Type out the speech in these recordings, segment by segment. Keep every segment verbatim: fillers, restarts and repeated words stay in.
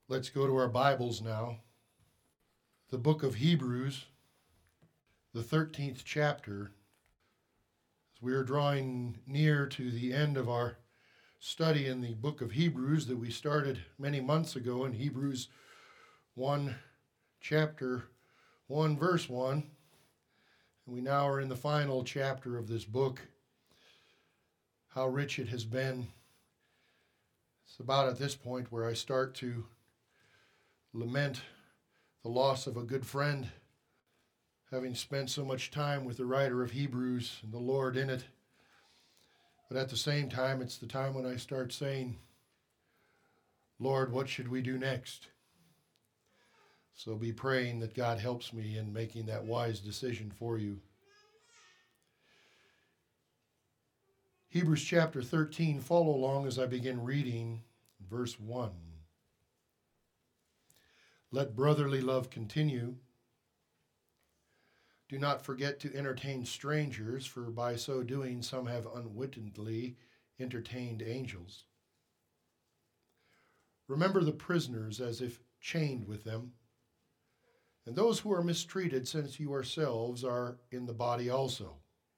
Let's go to our Bibles now. The book of Hebrews, the thirteenth chapter. As we are drawing near to the end of our study in the book of Hebrews that we started many months ago in Hebrews one, chapter one, verse one. And we now are in the final chapter of this book. How rich it has been. It's about at this point where I start to lament the loss of a good friend, having spent so much time with the writer of Hebrews and the Lord in it. But at the same time, it's the time when I start saying, Lord, what should we do next? So be praying that God helps me in making that wise decision for you. Hebrews chapter thirteen, follow along as I begin reading verse one. Let brotherly love continue. Do not forget to entertain strangers, for by so doing some have unwittingly entertained angels. Remember the prisoners as if chained with them, and those who are mistreated, since you yourselves are in the body also.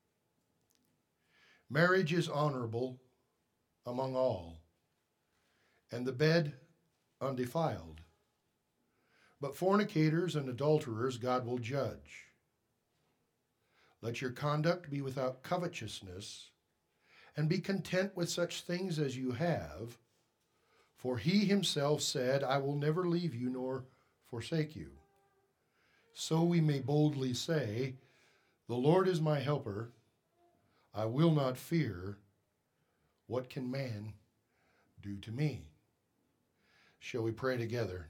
Marriage is honorable among all, and the bed undefiled. But fornicators and adulterers God will judge. Let your conduct be without covetousness, and be content with such things as you have, for he himself said, I will never leave you nor forsake you. So we may boldly say, the Lord is my helper. I will not fear. What can man do to me? Shall we pray together?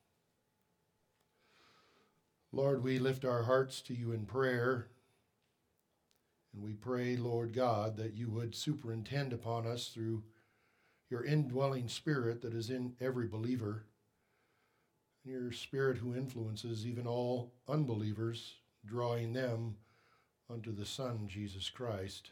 Lord, we lift our hearts to you in prayer, and we pray, Lord God, that you would superintend upon us through your indwelling spirit that is in every believer, and your spirit who influences even all unbelievers, drawing them unto the Son, Jesus Christ.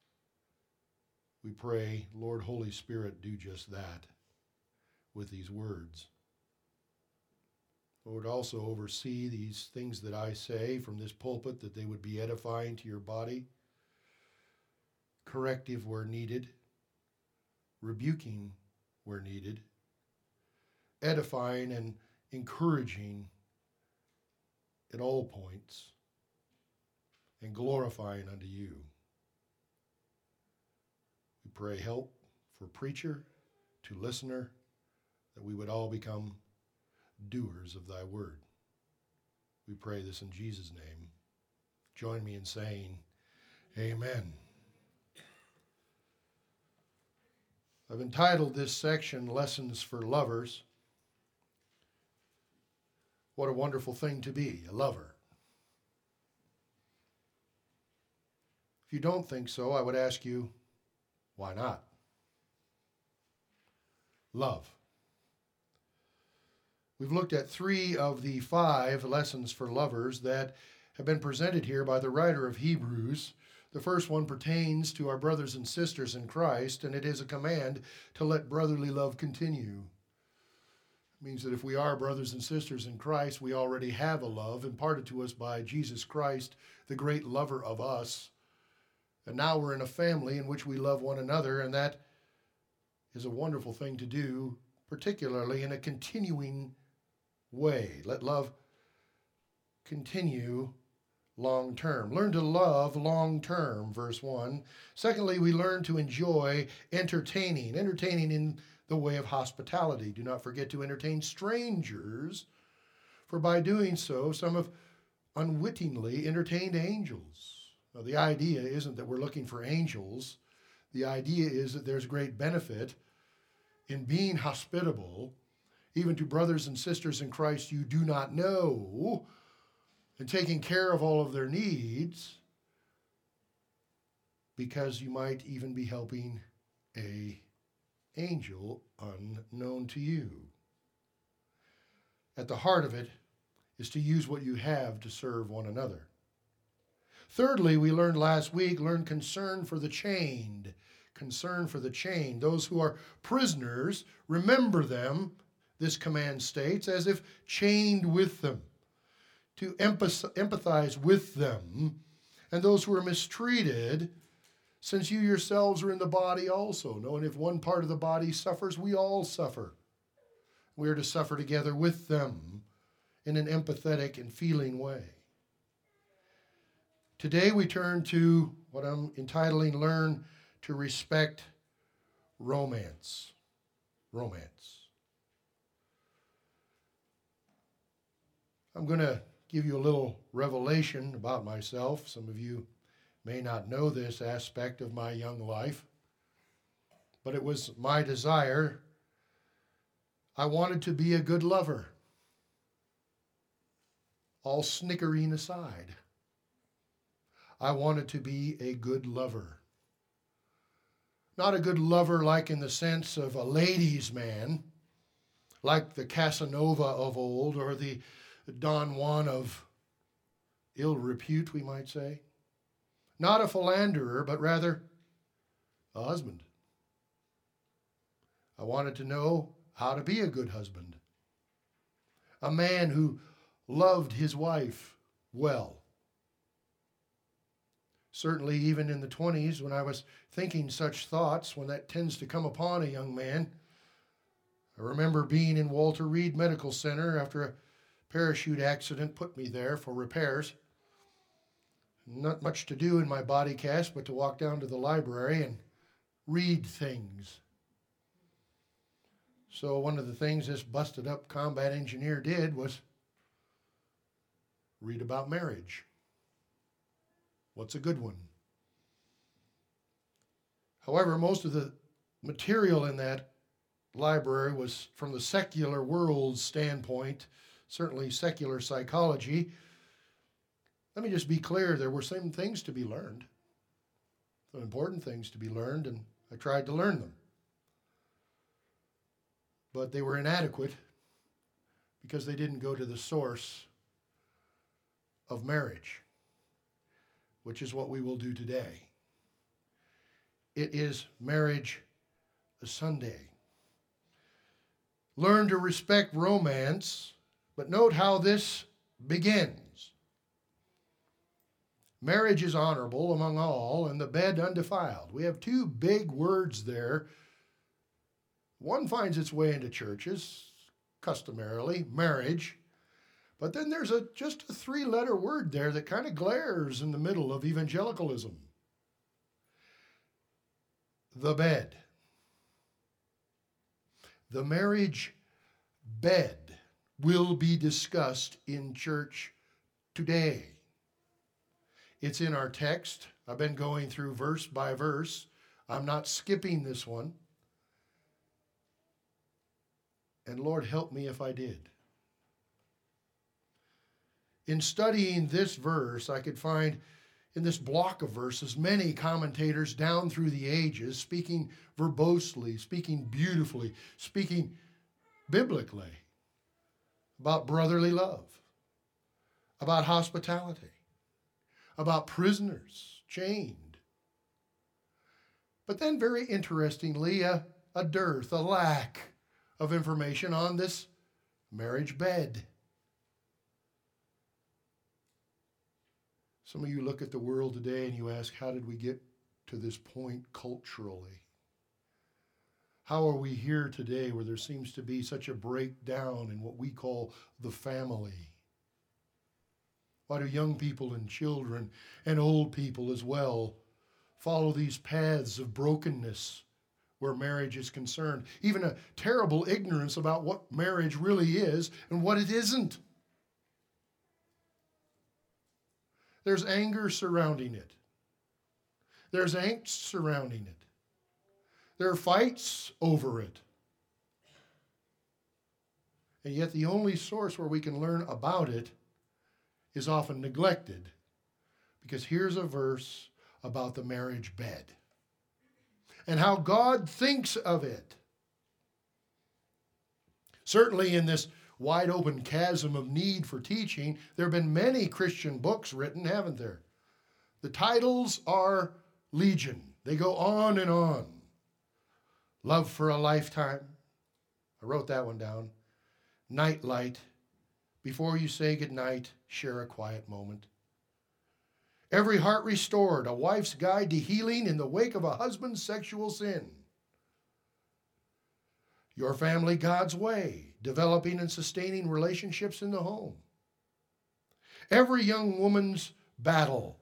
We pray, Lord, Holy Spirit, do just that with these words. Lord, also oversee these things that I say from this pulpit, that they would be edifying to your body, corrective where needed, rebuking where needed, edifying and encouraging at all points, and glorifying unto you. We pray help for preacher to listener, that we would all become doers of thy word. We pray this in Jesus' name. Join me in saying, amen. I've entitled this section, Lessons for Lovers. What a wonderful thing to be, a lover. If you don't think so, I would ask you, why not? Love. We've looked at three of the five lessons for lovers that have been presented here by the writer of Hebrews. The first one pertains to our brothers and sisters in Christ, and it is a command to let brotherly love continue. It means that if we are brothers and sisters in Christ, we already have a love imparted to us by Jesus Christ, the great lover of us. And now we're in a family in which we love one another, and that is a wonderful thing to do, particularly in a continuing way. Let love continue long term. Learn to love long term, verse one. Secondly, we learn to enjoy entertaining, entertaining in the way of hospitality. Do not forget to entertain strangers, for by doing so, some have unwittingly entertained angels. Now, the idea isn't that we're looking for angels. The idea is that there's great benefit in being hospitable, even to brothers and sisters in Christ you do not know, and taking care of all of their needs, because you might even be helping a angel unknown to you. At the heart of it is to use what you have to serve one another. Thirdly, we learned last week, learn concern for the chained. Concern for the chained. Those who are prisoners, remember them this command states, as if chained with them, to empathize with them and those who are mistreated, since you yourselves are in the body also, knowing if one part of the body suffers, we all suffer. We are to suffer together with them in an empathetic and feeling way. Today we turn to what I'm entitling Learn to Respect Romance. Romance. I'm going to give you a little revelation about myself. Some of you may not know this aspect of my young life, but it was my desire. I wanted to be a good lover. All snickering aside, I wanted to be a good lover. Not a good lover like in the sense of a ladies' man, like the Casanova of old or the Don Juan of ill repute, we might say. Not a philanderer, but rather a husband. I wanted to know how to be a good husband. A man who loved his wife well. Certainly even in the twenties, when I was thinking such thoughts, when that tends to come upon a young man, I remember being in Walter Reed Medical Center after a parachute accident put me there for repairs. Not much to do in my body cast but to walk down to the library and read things. So one of the things this busted up combat engineer did was read about marriage. What's a good one? However, most of the material in that library was from the secular world's standpoint, certainly secular psychology. Let me just be clear, there were some things to be learned, some important things to be learned, and I tried to learn them. But they were inadequate because they didn't go to the source of marriage, which is what we will do today. It is Marriage Sunday. Learn to respect romance, but note how this begins. Marriage is honorable among all, and the bed undefiled. We have two big words there. One finds its way into churches, customarily, marriage. But then there's a just a three-letter word there that kind of glares in the middle of evangelicalism. The bed. The marriage bed will be discussed in church today. It's in our text. I've been going through verse by verse. I'm not skipping this one. And Lord, help me if I did. In studying this verse, I could find in this block of verses many commentators down through the ages speaking verbosely, speaking beautifully, speaking biblically about brotherly love, about hospitality, about prisoners chained. But then very interestingly, a, a dearth, a lack of information on this marriage bed. Some of you look at the world today and you ask, how did we get to this point culturally? How are we here today where there seems to be such a breakdown in what we call the family? Why do young people and children and old people as well follow these paths of brokenness where marriage is concerned? Even a terrible ignorance about what marriage really is and what it isn't. There's anger surrounding it. There's angst surrounding it. There are fights over it. And yet the only source where we can learn about it is often neglected. Because here's a verse about the marriage bed and how God thinks of it. Certainly in this wide open chasm of need for teaching, there have been many Christian books written, haven't there? The titles are legion. They go on and on. Love for a Lifetime. I wrote that one down. night light. Before you say goodnight, share a quiet moment. Every heart restored, a wife's guide to healing in the wake of a husband's sexual sin. Your family God's way, developing and sustaining relationships in the home. Every young woman's battle.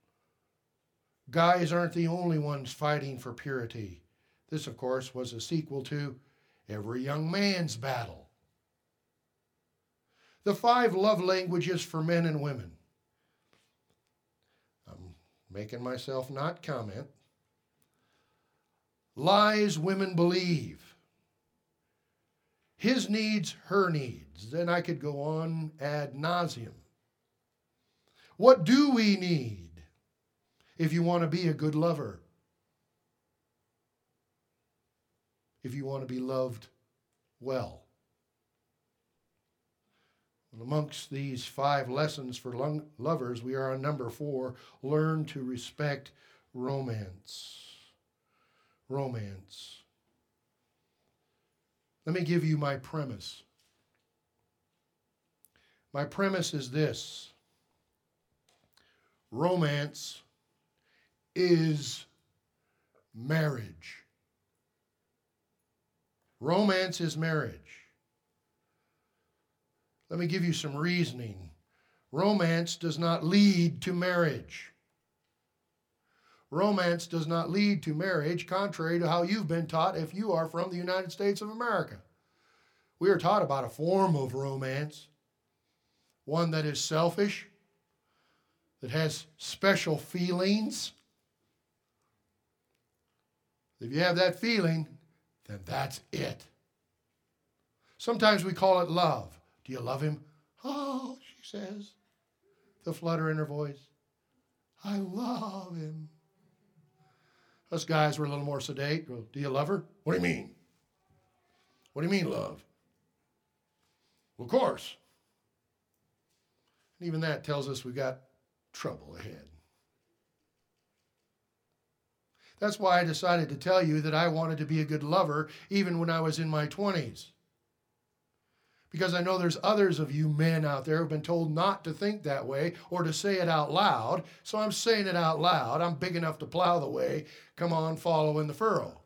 Guys aren't the only ones fighting for purity. This, of course, was a sequel to Every Young Man's Battle. The five love languages for men and women. I'm making myself not comment. Lies women believe. His needs, her needs. Then I could go on ad nauseum. What do we need if you want to be a good lover? If you want to be loved well? And amongst these five lessons for lovers, we are on number four, learn to respect romance. Romance. Let me give you my premise. My premise is this. Romance is marriage. Romance is marriage. Let me give you some reasoning. Romance does not lead to marriage. Romance does not lead to marriage, contrary to how you've been taught if you are from the United States of America. We are taught about a form of romance, one that is selfish, that has special feelings. If you have that feeling, then that's it. Sometimes we call it love. Do you love him? Oh, she says, the flutter in her voice. I love him. Us guys were a little more sedate. Well, do you love her? What do you mean? What do you mean, love? Well, of course. And even that tells us we've got trouble ahead. That's why I decided to tell you that I wanted to be a good lover even when I was in my twenties. Because I know there's others of you men out there who have been told not to think that way or to say it out loud. So I'm saying it out loud. I'm big enough to plow the way. Come on, follow in the furrow.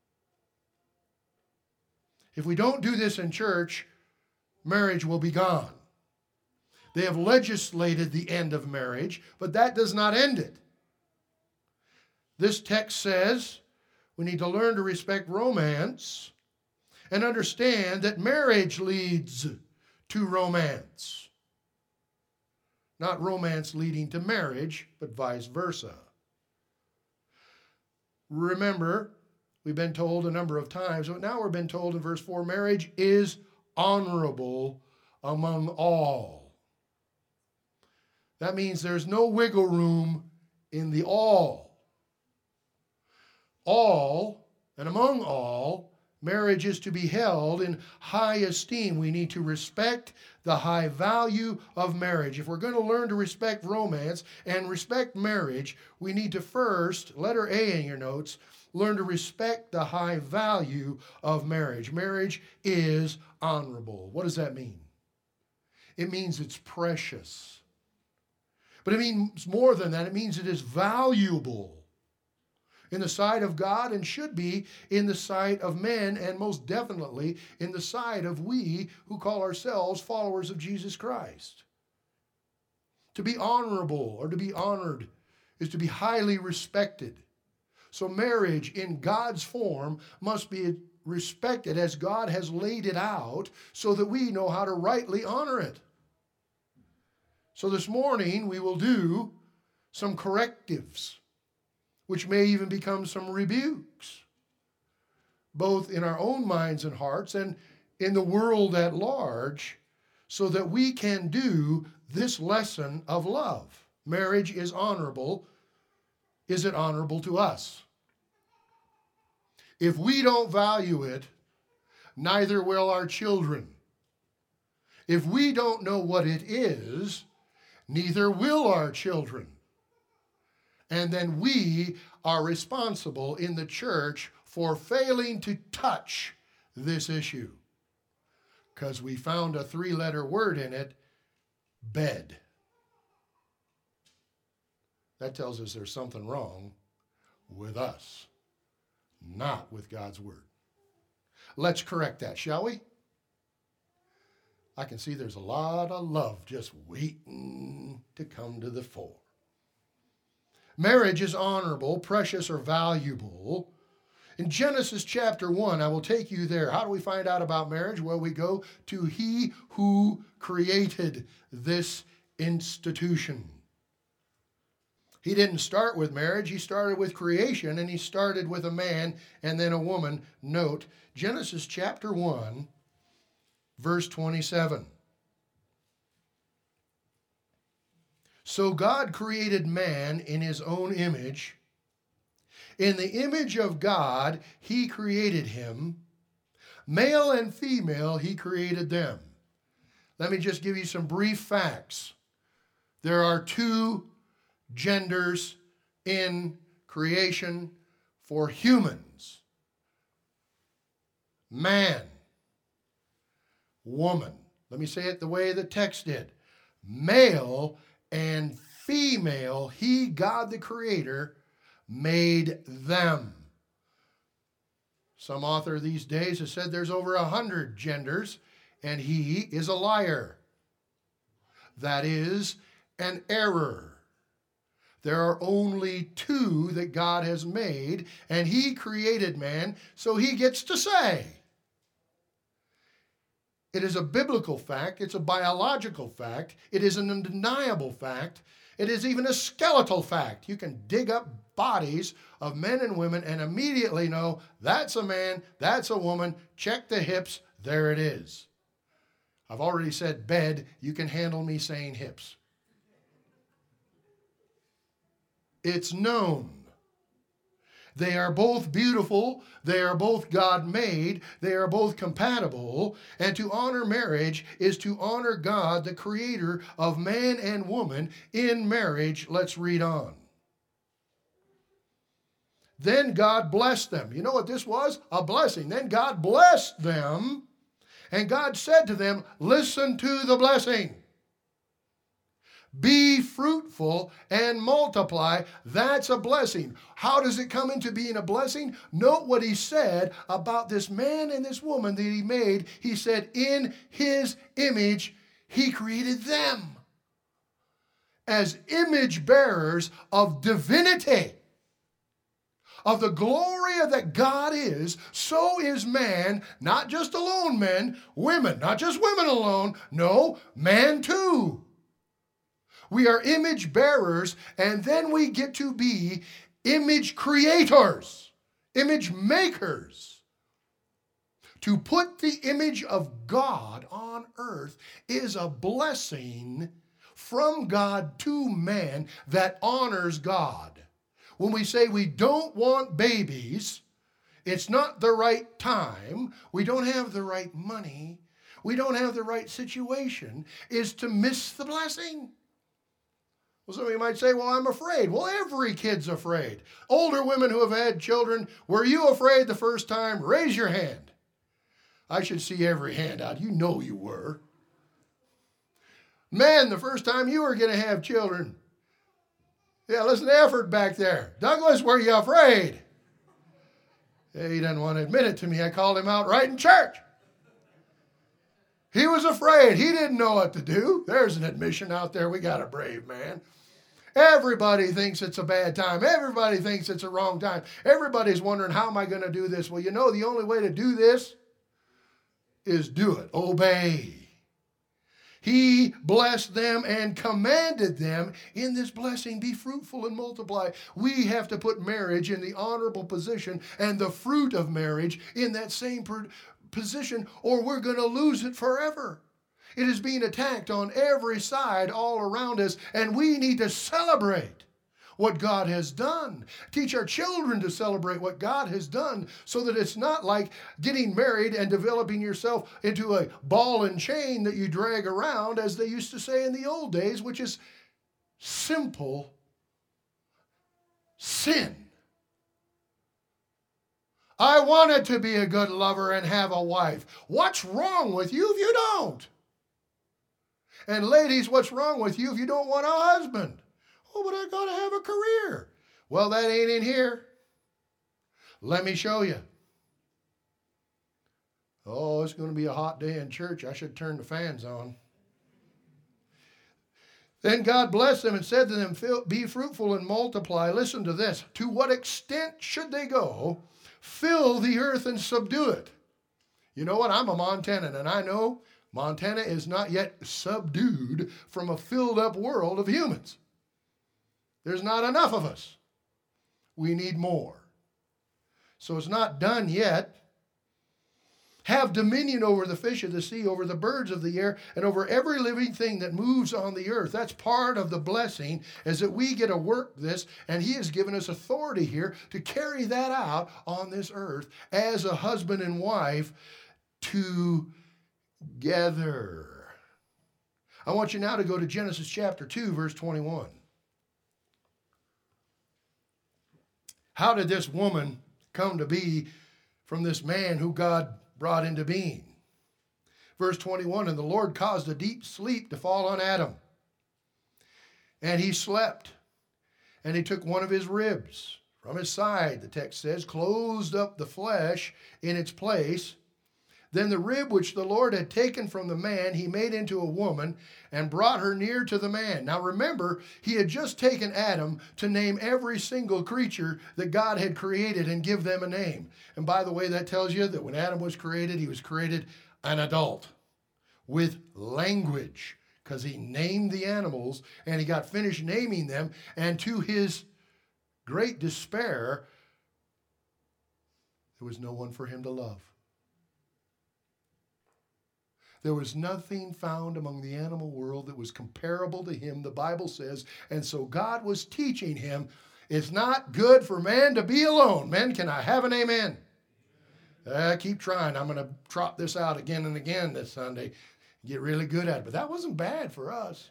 If we don't do this in church, marriage will be gone. They have legislated the end of marriage, but that does not end it. This text says we need to learn to respect romance and understand that marriage leads to romance. Not romance leading to marriage, but vice versa. Remember, we've been told a number of times, but now we're been told in verse four, marriage is honorable among all. That means there's no wiggle room in the all. All, and among all, marriage is to be held in high esteem. We need to respect the high value of marriage. If we're going to learn to respect romance and respect marriage, we need to first, letter A in your notes, learn to respect the high value of marriage. Marriage is honorable. What does that mean? It means it's precious. But it means more than that. It means it is valuable in the sight of God and should be in the sight of men, and most definitely in the sight of we who call ourselves followers of Jesus Christ. To be honorable or to be honored is to be highly respected. So marriage in God's form must be respected as God has laid it out so that we know how to rightly honor it. So this morning we will do some correctives, which may even become some rebukes, both in our own minds and hearts and in the world at large, so that we can do this lesson of love. Marriage is honorable. Is it honorable to us? If we don't value it, neither will our children. If we don't know what it is, neither will our children. And then we are responsible in the church for failing to touch this issue. because we found a three-letter word in it, bed. That tells us there's something wrong with us, not with God's word. Let's correct that, shall we? I can see there's a lot of love just waiting to come to the fore. Marriage is honorable, precious, or valuable. In Genesis chapter one, I will take you there. How do we find out about marriage? Well, we go to He who created this institution. He didn't start with marriage. He started with creation, and he started with a man and then a woman. Note, Genesis chapter one, verse twenty-seven. So God created man in his own image. In the image of God, he created him. Male and female, he created them. Let me just give you some brief facts. There are two genders in creation for humans. Man, woman. Let me say it the way the text did. Male and female, he, God the Creator, made them. Some author these days has said there's over a hundred genders, and he is a liar. That is an error. There are only two that God has made, and he created man, so he gets to say. It is a biblical fact. It's a biological fact. It is an undeniable fact. It is even a skeletal fact. You can dig up bodies of men and women and immediately know that's a man, that's a woman. Check the hips. There it is. I've already said bed. You can handle me saying hips. It's known. They are both beautiful. They are both God-made. They are both compatible. And to honor marriage is to honor God, the creator of man and woman in marriage. Let's read on. Then God blessed them. You know what this was? A blessing. Then God blessed them. And God said to them, listen to the blessing. Be fruitful and multiply. That's a blessing. How does it come into being a blessing? Note what he said about this man and this woman that he made. He said, in his image, he created them as image bearers of divinity, of the glory that God is. So is man, not just alone men, women, not just women alone. No, man too. We are image bearers, and then we get to be image creators, image makers. To put the image of God on earth is a blessing from God to man that honors God. When we say we don't want babies, it's not the right time, we don't have the right money, we don't have the right situation, is to miss the blessing. Well, some of you might say, well, I'm afraid. Well, every kid's afraid. Older women who have had children, were you afraid the first time? Raise your hand. I should see every hand out. You know you were. Men, the first time you were going to have children. Yeah, listen to effort back there. Douglas, were you afraid? Yeah, he doesn't want to admit it to me. I called him out right in church. He was afraid. He didn't know what to do. There's an admission out there. We got a brave man. Everybody thinks it's a bad time. Everybody thinks it's a wrong time. Everybody's wondering, how am I going to do this? Well, you know, the only way to do this is do it. Obey. He blessed them and commanded them in this blessing, be fruitful and multiply. We have to put marriage in the honorable position and the fruit of marriage in that same position, or we're going to lose it forever. It is being attacked on every side all around us, and we need to celebrate what God has done. Teach our children to celebrate what God has done so that it's not like getting married and developing yourself into a ball and chain that you drag around, as they used to say in the old days, which is simple sin. I wanted to be a good lover and have a wife. What's wrong with you if you don't? And ladies, what's wrong with you if you don't want a husband? Oh, but I got to have a career. Well, that ain't in here. Let me show you. Oh, it's going to be a hot day in church. I should turn the fans on. Then God blessed them and said to them, be fruitful and multiply. Listen to this. To what extent should they go? Fill the earth and subdue it. You know what? I'm a Montanan, and I know Montana is not yet subdued from a filled up world of humans. There's not enough of us. We need more. So it's not done yet. Have dominion over the fish of the sea, over the birds of the air, and over every living thing that moves on the earth. That's part of the blessing, is that we get to work this, and he has given us authority here to carry that out on this earth as a husband and wife together. I want you now to go to Genesis chapter two, verse twenty-one. How did this woman come to be from this man who God brought into being? Verse twenty-one, and the Lord caused a deep sleep to fall on Adam. And he slept. And he took one of his ribs from his side, the text says, closed up the flesh in its place. Then the rib which the Lord had taken from the man, he made into a woman and brought her near to the man. Now remember, he had just taken Adam to name every single creature that God had created and give them a name. And by the way, that tells you that when Adam was created, he was created an adult with language, because he named the animals and he got finished naming them. And to his great despair, there was no one for him to love. There was nothing found among the animal world that was comparable to him, the Bible says. And so God was teaching him, it's not good for man to be alone. Men, can I have an amen? Uh, keep trying. I'm going to trot this out again and again this Sunday. Get really good at it. But that wasn't bad for us.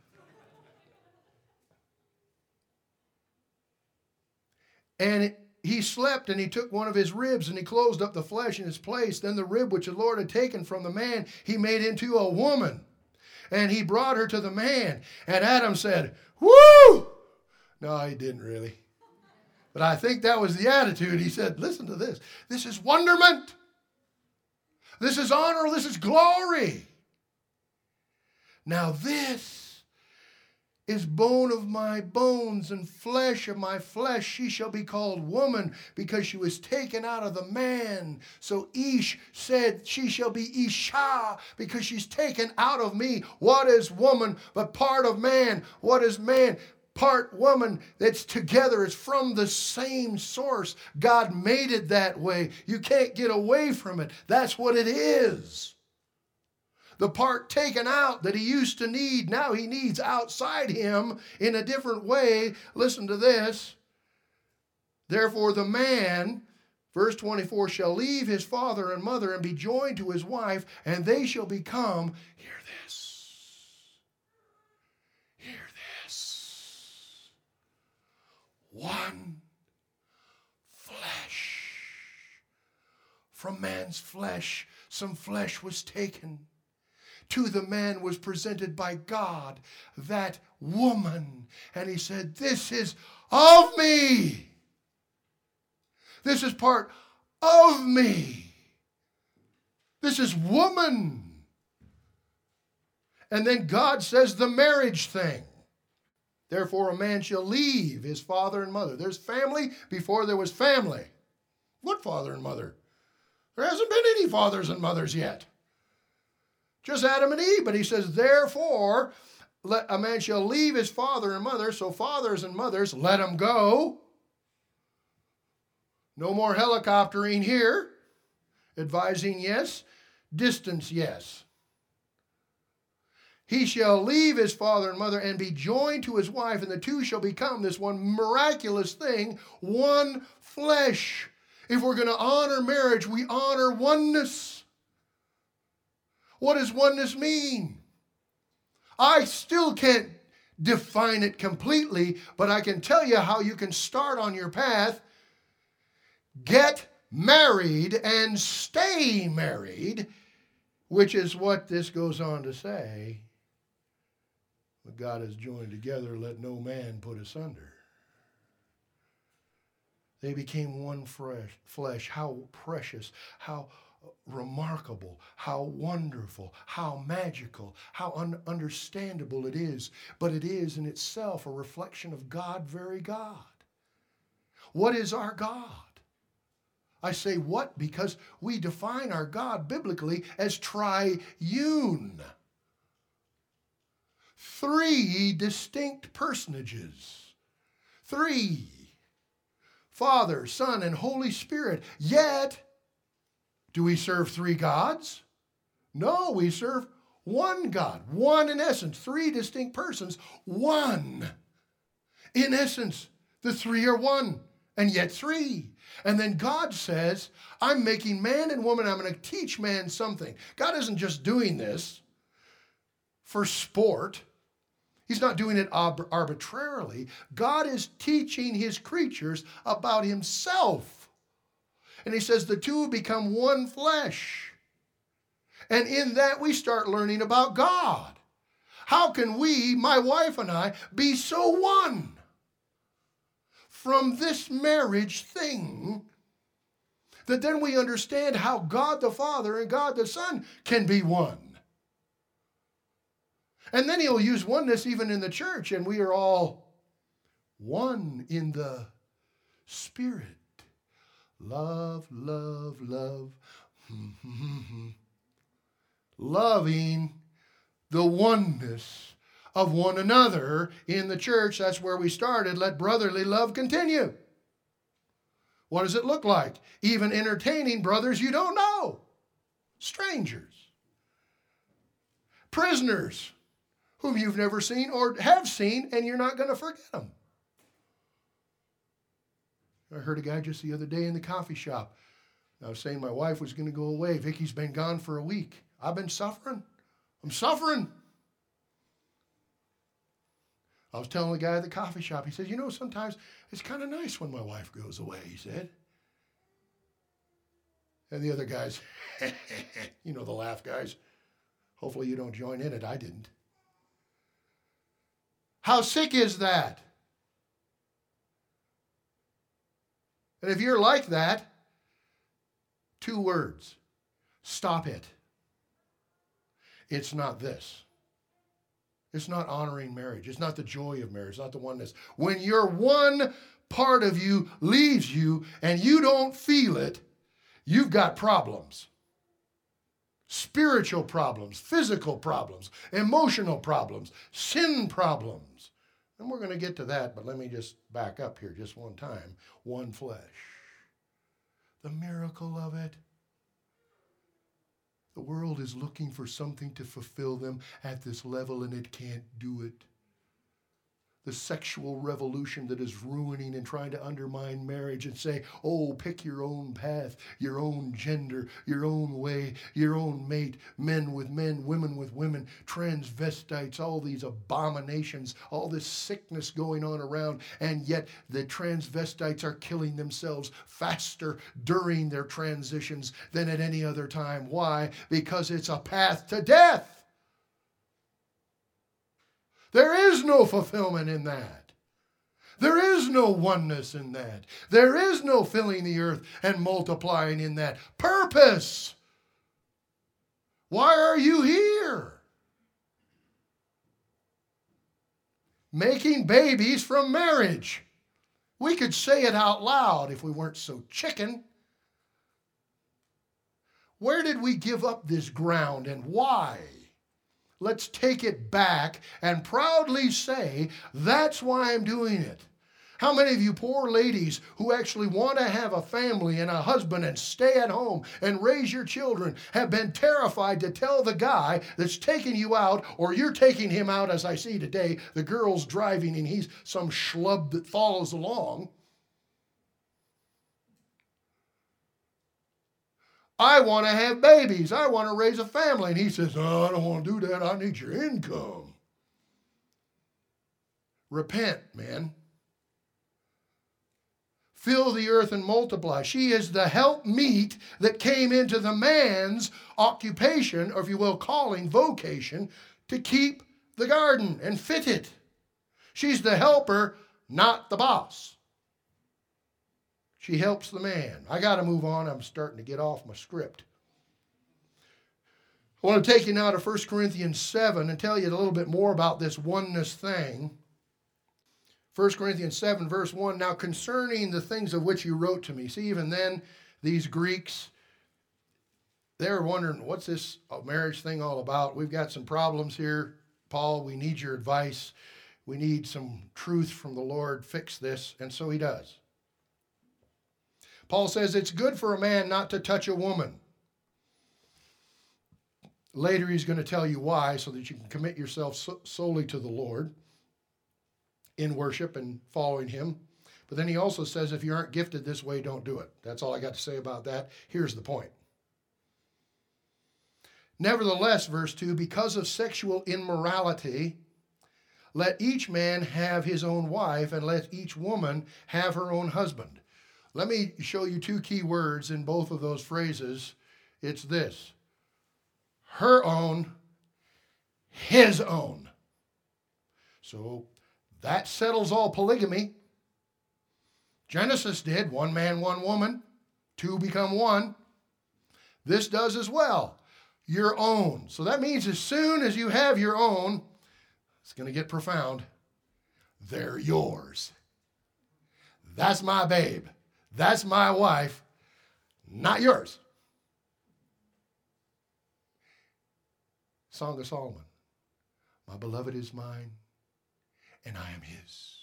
And it, he slept, and he took one of his ribs, and he closed up the flesh in its place. Then the rib which the Lord had taken from the man, he made into a woman. And he brought her to the man. And Adam said, woo! No, he didn't really. But I think that was the attitude. He said, listen to this. This is wonderment. This is honor. This is glory. Now this is bone of my bones and flesh of my flesh. She shall be called woman, because she was taken out of the man. So Ish said, she shall be Isha, because she's taken out of me. What is woman but part of man? What is man? Part woman. That's together. It's from the same source. God made it that way. You can't get away from it. That's what it is. The part taken out that he used to need, now he needs outside him in a different way. Listen to this. Therefore the man, verse twenty-four, shall leave his father and mother and be joined to his wife, and they shall become, hear this, hear this, one flesh. From man's flesh, some flesh was taken. To the man was presented by God that woman. And he said, this is of me. This is part of me. This is woman. And then God says the marriage thing. Therefore a man shall leave his father and mother. There's family before there was family. What father and mother? There hasn't been any fathers and mothers yet. Just Adam and Eve. But he says, therefore, let, a man shall leave his father and mother. So fathers and mothers, let them go. No more helicoptering here. Advising, yes. Distance, yes. He shall leave his father and mother and be joined to his wife, and the two shall become this one miraculous thing, one flesh. If we're going to honor marriage, we honor oneness. What does oneness mean? I still can't define it completely, but I can tell you how you can start on your path. Get married and stay married, which is what this goes on to say. What God has joined together, let no man put asunder. They became one fresh flesh. How precious, how remarkable, how wonderful, how magical, how un- understandable it is. But it is in itself a reflection of God, very God. What is our God? I say what because we define our God biblically as triune. Three distinct personages. Three. Father, Son, and Holy Spirit. Yet, do we serve three gods? No, we serve one God. One in essence. Three distinct persons. One. In essence, the three are one. And yet three. And then God says, I'm making man and woman. I'm going to teach man something. God isn't just doing this for sport. He's not doing it arbitrarily. God is teaching his creatures about himself. And he says the two become one flesh. And in that we start learning about God. How can we, my wife and I, be so one from this marriage thing that then we understand how God the Father and God the Son can be one? And then he'll use oneness even in the church, and we are all one in the Spirit. Love, love, love. Loving the oneness of one another in the church. That's where we started. Let brotherly love continue. What does it look like? Even entertaining brothers you don't know. Strangers. Prisoners whom you've never seen or have seen, and you're not going to forget them. I heard a guy just the other day in the coffee shop. I was saying my wife was going to go away. Vicky's been gone for a week. I've been suffering. I'm suffering. I was telling the guy at the coffee shop, he said, you know, sometimes it's kind of nice when my wife goes away, he said. And the other guys, you know the laugh guys. Hopefully you don't join in it. I didn't. How sick is that? And if you're like that, two words. Stop it. It's not this. It's not honoring marriage. It's not the joy of marriage. It's not the oneness. When your one part of you leaves you and you don't feel it, you've got problems. Spiritual problems, physical problems, emotional problems, sin problems. And we're going to get to that, but let me just back up here just one time. One flesh. The miracle of it. The world is looking for something to fulfill them at this level, and it can't do it. The sexual revolution that is ruining and trying to undermine marriage and say, oh, pick your own path, your own gender, your own way, your own mate, men with men, women with women, transvestites, all these abominations, all this sickness going on around, and yet the transvestites are killing themselves faster during their transitions than at any other time. Why? Because it's a path to death. There is no fulfillment in that. There is no oneness in that. There is no filling the earth and multiplying in that. Purpose. Why are you here? Making babies from marriage. We could say it out loud if we weren't so chicken. Where did we give up this ground and why? Let's take it back and proudly say, that's why I'm doing it. How many of you poor ladies who actually want to have a family and a husband and stay at home and raise your children have been terrified to tell the guy that's taking you out, or you're taking him out, as I see today, the girl's driving and he's some schlub that follows along. I want to have babies. I want to raise a family. And he says, oh, I don't want to do that. I need your income. Repent, man. fill the earth and multiply. She is the helpmeet that came into the man's occupation, or if you will, calling, vocation, to keep the garden and fit it. She's the helper, not the boss. She helps the man. I got to move on. I'm starting to get off my script. I want to take you now to First Corinthians seven and tell you a little bit more about this oneness thing. First Corinthians seven, verse one, now concerning the things of which you wrote to me. See, even then, these Greeks, they're wondering, what's this marriage thing all about? We've got some problems here. Paul, we need your advice. We need some truth from the Lord. Fix this. And so he does. Paul says it's good for a man not to touch a woman. Later he's going to tell you why, so that you can commit yourself so- solely to the Lord in worship and following him. But then he also says if you aren't gifted this way, don't do it. That's all I got to say about that. Here's the point. Nevertheless, verse two, because of sexual immorality, let each man have his own wife, and let each woman have her own husband. Let me show you two key words in both of those phrases. It's this: her own, his own. So that settles all polygamy. Genesis did, one man, one woman, two become one. This does as well, your own. So that means as soon as you have your own, it's going to get profound, they're yours. That's my babe. That's my wife, not yours. Song of Solomon. My beloved is mine, and I am his.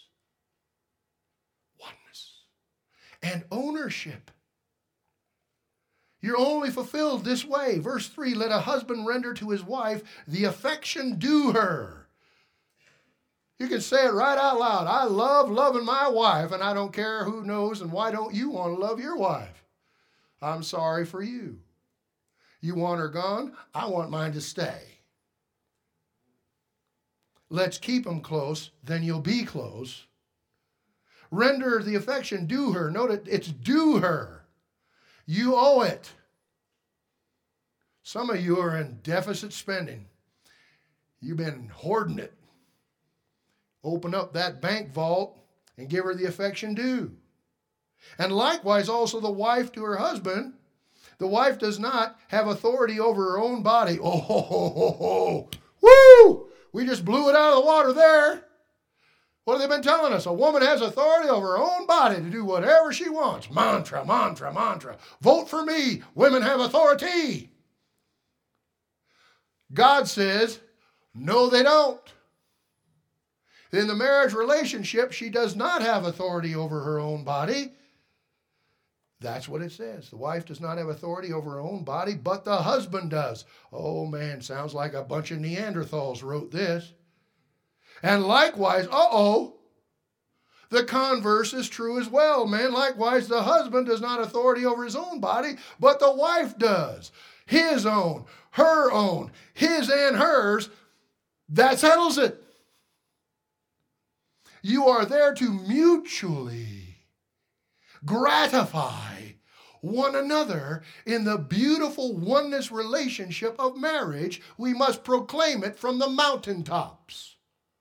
Oneness and ownership. You're only fulfilled this way. Verse three, let a husband render to his wife the affection due her. You can say it right out loud. I love loving my wife, and I don't care who knows, and why don't you want to love your wife? I'm sorry for you. You want her gone? I want mine to stay. Let's keep them close, then you'll be close. Render the affection due her. Note it, it's due her. You owe it. Some of you are in deficit spending. You've been hoarding it. Open up that bank vault and give her the affection due. And likewise also the wife to her husband. The wife does not have authority over her own body. Oh, ho, ho, ho, ho. Woo! We just blew it out of the water there. What have they been telling us? A woman has authority over her own body to do whatever she wants. Mantra, mantra, mantra. Vote for me. Women have authority. God says, no, they don't. In the marriage relationship, she does not have authority over her own body. That's what it says. The wife does not have authority over her own body, but the husband does. Oh man, sounds like a bunch of Neanderthals wrote this. And likewise, uh-oh, the converse is true as well, man. Likewise, the husband does not have authority over his own body, but the wife does. His own, her own, his and hers. That settles it. You are there to mutually gratify one another in the beautiful oneness relationship of marriage. We must proclaim it from the mountaintops.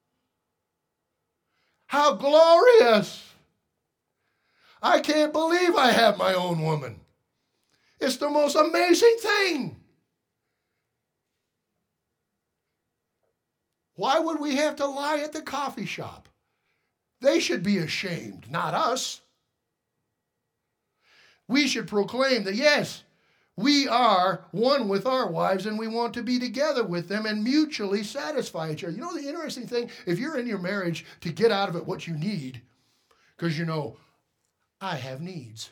How glorious! I can't believe I have my own woman. It's the most amazing thing. Why would we have to lie at the coffee shop? They should be ashamed, not us. We should proclaim that, yes, we are one with our wives and we want to be together with them and mutually satisfy each other. You know the interesting thing? If you're in your marriage to get out of it what you need, because you know, I have needs.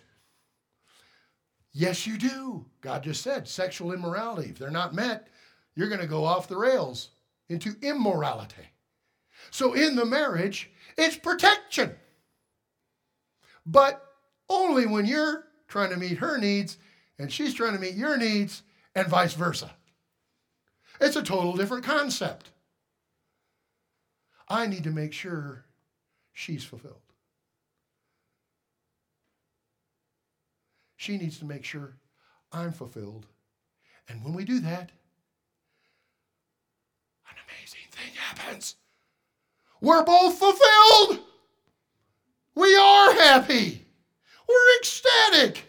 Yes, you do. God just said sexual immorality. If they're not met, you're going to go off the rails into immorality. So in the marriage, it's protection. But only when you're trying to meet her needs and she's trying to meet your needs and vice versa. It's a total different concept. I need to make sure she's fulfilled. She needs to make sure I'm fulfilled. And when we do that, an amazing thing happens. We're both fulfilled. We are happy. We're ecstatic.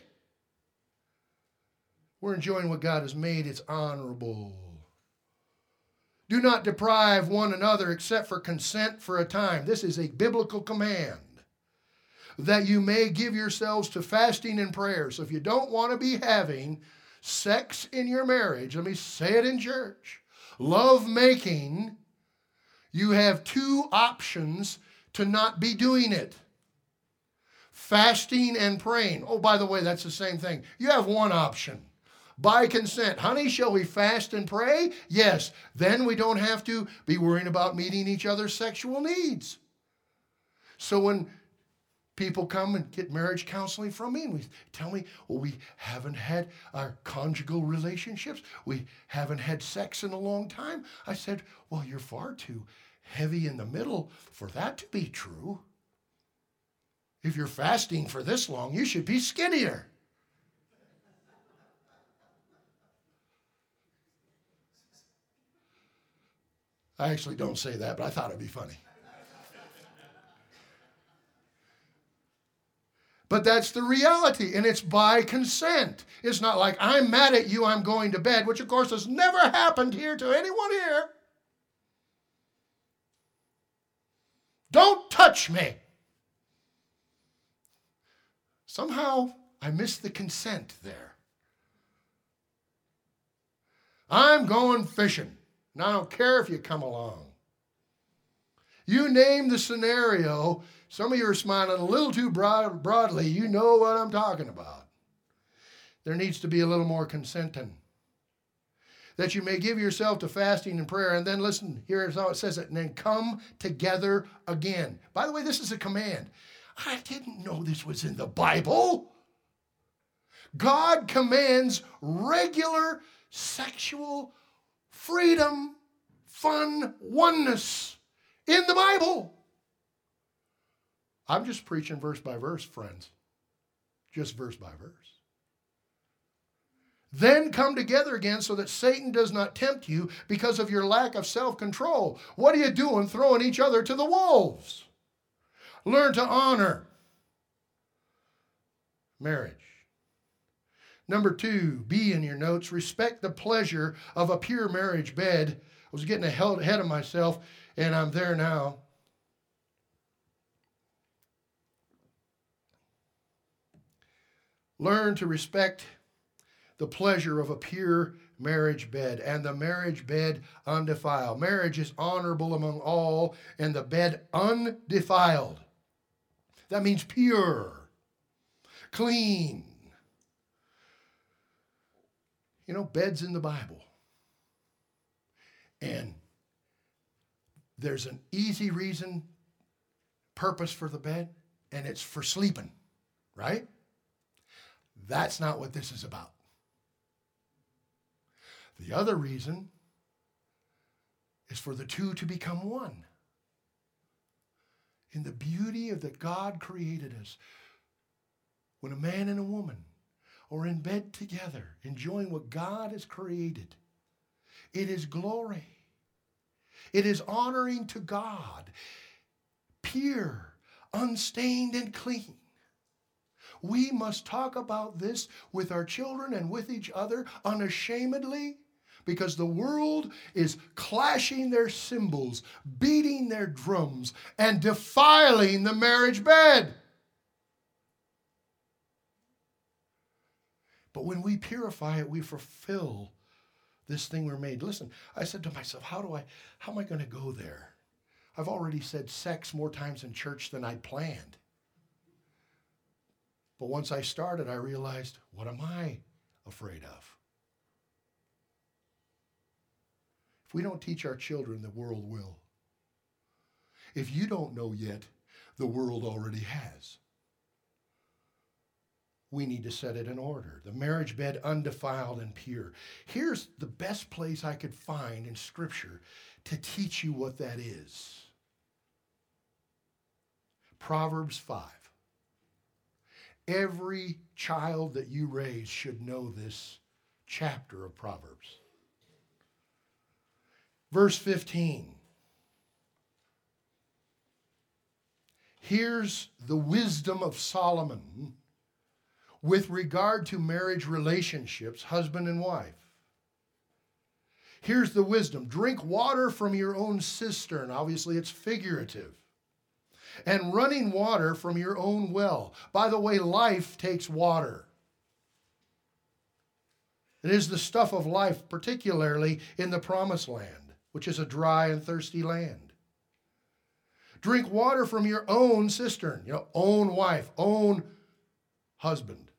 We're enjoying what God has made. It's honorable. Do not deprive one another except for consent for a time. This is a biblical command. That you may give yourselves to fasting and prayer. So if you don't want to be having sex in your marriage, let me say it in church, love making, you have two options to not be doing it. Fasting and praying. Oh, by the way, that's the same thing. You have one option. By consent. Honey, shall we fast and pray? Yes. Then we don't have to be worrying about meeting each other's sexual needs. So when people come and get marriage counseling from me and we tell me, well, we haven't had our conjugal relationships. We haven't had sex in a long time. I said, well, you're far too heavy in the middle for that to be true. If you're fasting for this long, you should be skinnier. I actually don't say that, but I thought it'd be funny. But that's the reality, and it's by consent. It's not like, I'm mad at you, I'm going to bed, which of course has never happened here to anyone here. Don't touch me. Somehow, I missed the consent there. I'm going fishing, and I don't care if you come along. You name the scenario. Some of you are smiling a little too broad, broadly. You know what I'm talking about. There needs to be a little more consenting. That you may give yourself to fasting and prayer. And then listen, here's how it says it. And then come together again. By the way, this is a command. I didn't know this was in the Bible. God commands regular sexual freedom, fun, oneness in the Bible. I'm just preaching verse by verse, friends. Just verse by verse. Then come together again so that Satan does not tempt you because of your lack of self-control. What are you doing throwing each other to the wolves? Learn to honor marriage. Number two, B in your notes, respect the pleasure of a pure marriage bed. I was getting ahead of myself, and I'm there now. Learn to respect the pleasure of a pure marriage bed, and the marriage bed undefiled. Marriage is honorable among all, and the bed undefiled. That means pure, clean. You know, bed's in the Bible. And there's an easy reason, purpose for the bed, and it's for sleeping, right? That's not what this is about. The other reason is for the two to become one. In the beauty of that God created us, when a man and a woman are in bed together, enjoying what God has created, it is glory. It is honoring to God, pure, unstained, and clean. We must talk about this with our children and with each other unashamedly, because the world is clashing their cymbals, beating their drums, and defiling the marriage bed. But when we purify it, we fulfill this thing we're made. Listen, I said to myself, how do I, how am I going to go there? I've already said sex more times in church than I planned. But once I started, I realized, what am I afraid of? If we don't teach our children, the world will. If you don't know yet, the world already has. We need to set it in order. The marriage bed undefiled and pure. Here's the best place I could find in Scripture to teach you what that is. Proverbs five. Every child that you raise should know this chapter of Proverbs. Verse fifteen. Here's the wisdom of Solomon with regard to marriage relationships, husband and wife. Here's the wisdom. Drink water from your own cistern. Obviously, it's figurative. And running water from your own well. By the way, life takes water. It is the stuff of life, particularly in the promised land, which is a dry and thirsty land. Drink water from your own cistern, you know, own wife, own husband.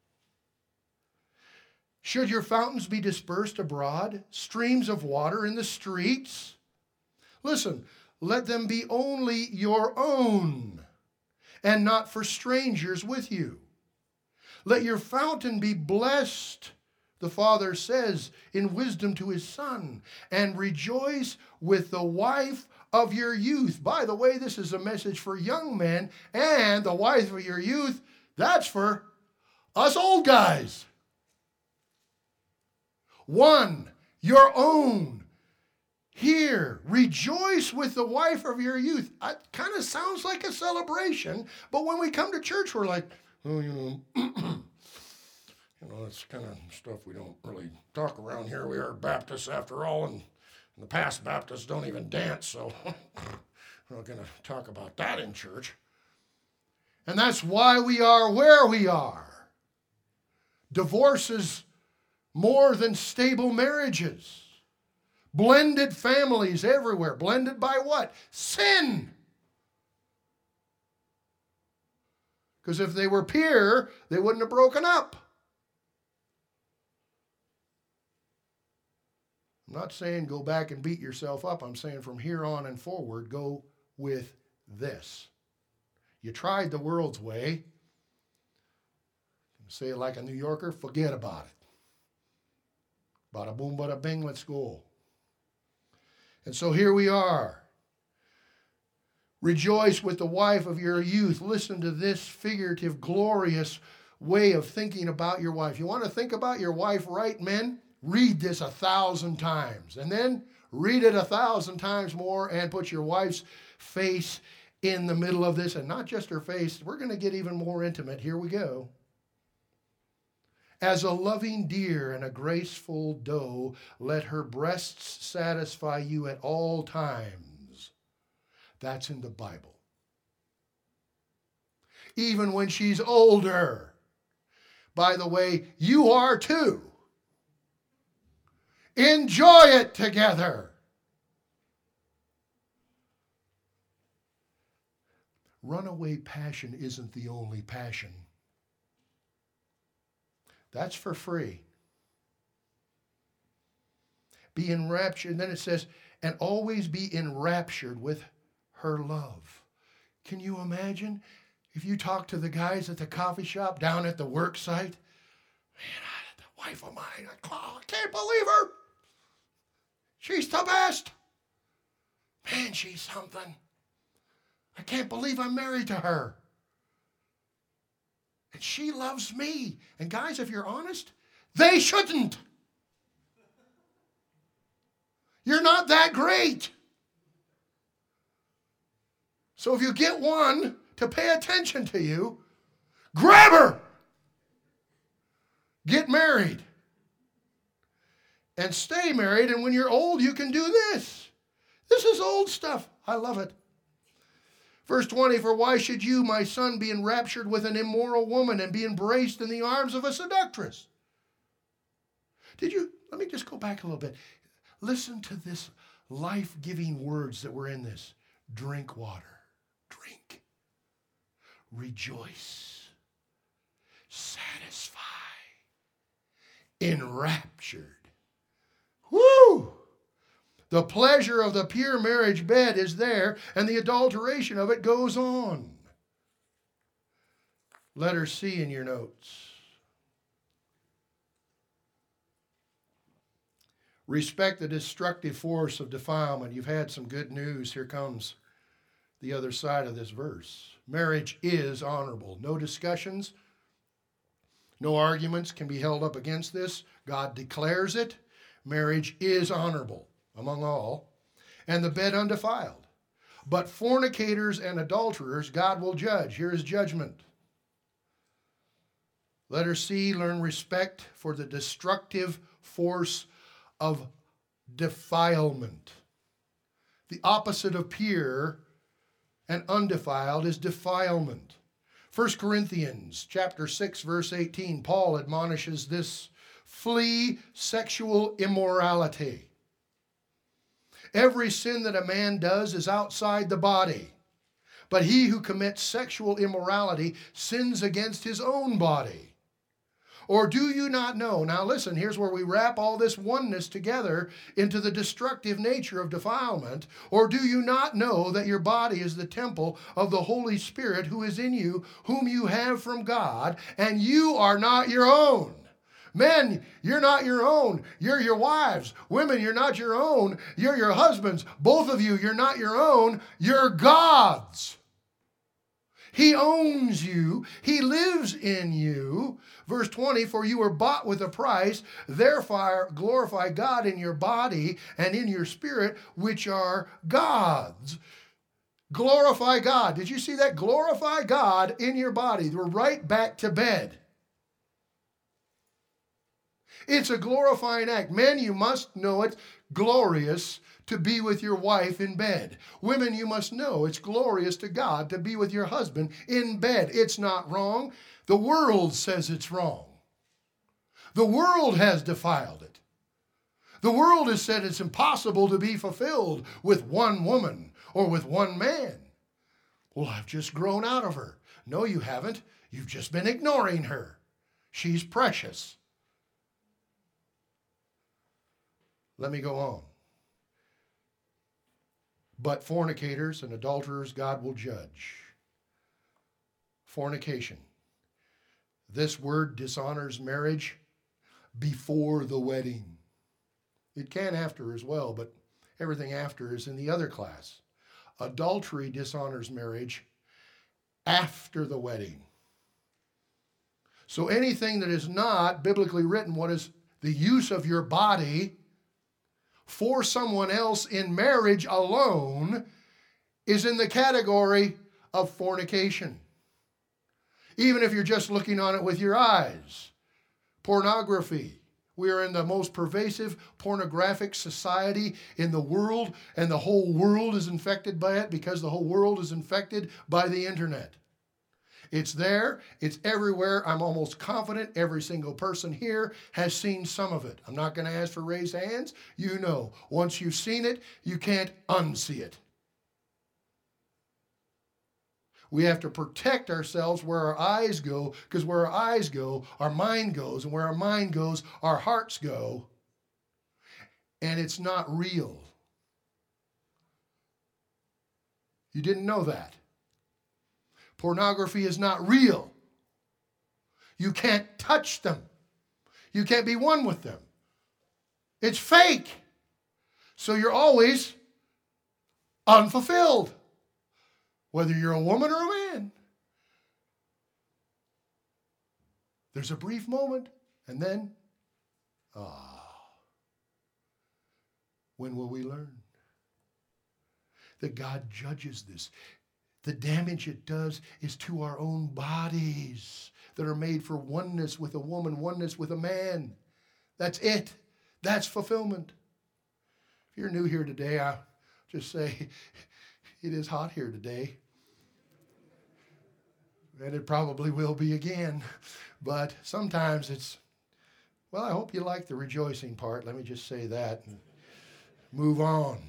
Should your fountains be dispersed abroad, streams of water in the streets? Listen, let them be only your own, and not for strangers with you. Let your fountain be blessed, the Father says in wisdom to his Son, and rejoice with the wife of your youth. By the way, this is a message for young men, and the wife of your youth, that's for us old guys. One, your own. Here, rejoice with the wife of your youth. It kind of sounds like a celebration, but when we come to church, we're like, oh, you know, you know, that's kind of stuff we don't really talk around here. We are Baptists after all, and, and the past Baptists don't even dance, so we're not going to talk about that in church. And that's why we are where we are. Divorce is more than stable marriages. Blended families everywhere. Blended by what? Sin. Because if they were pure, they wouldn't have broken up. I'm not saying go back and beat yourself up. I'm saying from here on and forward, go with this. You tried the world's way. Say it like a New Yorker, forget about it. Bada boom, bada bing, let's go. And so here we are. Rejoice with the wife of your youth. Listen to this figurative, glorious way of thinking about your wife. You want to think about your wife right, men? Read this a thousand times. And then read it a thousand times more and put your wife's face in the middle of this. And not just her face. We're going to get even more intimate. Here we go. As a loving deer and a graceful doe, let her breasts satisfy you at all times. That's in the Bible. Even when she's older. By the way, you are too. Enjoy it together. Runaway passion isn't the only passion. That's for free. Be enraptured. And then it says, and always be enraptured with her love. Can you imagine if you talk to the guys at the coffee shop down at the work site? Man, I, the wife of mine, I, oh, I can't believe her. She's the best. Man, she's something. I can't believe I'm married to her. And she loves me. And guys, if you're honest, they shouldn't. You're not that great. So if you get one to pay attention to you, grab her. Get married. And stay married. And when you're old, you can do this. This is old stuff. I love it. Verse twenty, for why should you, my son, be enraptured with an immoral woman and be embraced in the arms of a seductress? Did you, let me just go back a little bit. Listen to this life-giving words that were in this. Drink water. Drink. Rejoice. Satisfy. Enraptured. Woo! The pleasure of the pure marriage bed is there, and the adulteration of it goes on. Letter C in your notes. Respect the destructive force of defilement. You've had some good news. Here comes the other side of this verse. Marriage is honorable. No discussions. No arguments can be held up against this. God declares it. Marriage is honorable among all, and the bed undefiled. But fornicators and adulterers God will judge. Here is judgment. Letter C, learn respect for the destructive force of defilement. The opposite of pure and undefiled is defilement. First Corinthians chapter six, verse eighteen, Paul admonishes this: flee sexual immorality. Every sin that a man does is outside the body, but he who commits sexual immorality sins against his own body. Or do you not know? Now listen, here's where we wrap all this oneness together into the destructive nature of defilement. Or do you not know that your body is the temple of the Holy Spirit who is in you, whom you have from God, and you are not your own? Men, you're not your own. You're your wives. Women, you're not your own. You're your husbands. Both of you, you're not your own. You're God's. He owns you. He lives in you. Verse twenty, for you were bought with a price. Therefore glorify God in your body and in your spirit, which are God's. Glorify God. Did you see that? Glorify God in your body. We're right back to bed. It's a glorifying act. Men, you must know it's glorious to be with your wife in bed. Women, you must know it's glorious to God to be with your husband in bed. It's not wrong. The world says it's wrong. The world has defiled it. The world has said it's impossible to be fulfilled with one woman or with one man. Well, I've just grown out of her. No, you haven't. You've just been ignoring her. She's precious. Let me go on. But fornicators and adulterers God will judge. Fornication. This word dishonors marriage before the wedding. It can after as well, but everything after is in the other class. Adultery dishonors marriage after the wedding. So anything that is not biblically written, what is the use of your body for someone else in marriage alone, is in the category of fornication. Even if you're just looking on it with your eyes. Pornography. We are in the most pervasive pornographic society in the world, and the whole world is infected by it because the whole world is infected by the internet. It's there. It's everywhere. I'm almost confident every single person here has seen some of it. I'm not going to ask for raised hands. You know, once you've seen it, you can't unsee it. We have to protect ourselves where our eyes go, because where our eyes go, our mind goes, and where our mind goes, our hearts go. And it's not real. You didn't know that. Pornography is not real. You can't touch them. You can't be one with them. It's fake. So you're always unfulfilled, whether you're a woman or a man. There's a brief moment, and then, ah, when will we learn that God judges this? The damage it does is to our own bodies that are made for oneness with a woman, oneness with a man. That's it. That's fulfillment. If you're new here today, I'll just say it is hot here today. And it probably will be again. But sometimes it's, well, I hope you like the rejoicing part. Let me just say that and move on.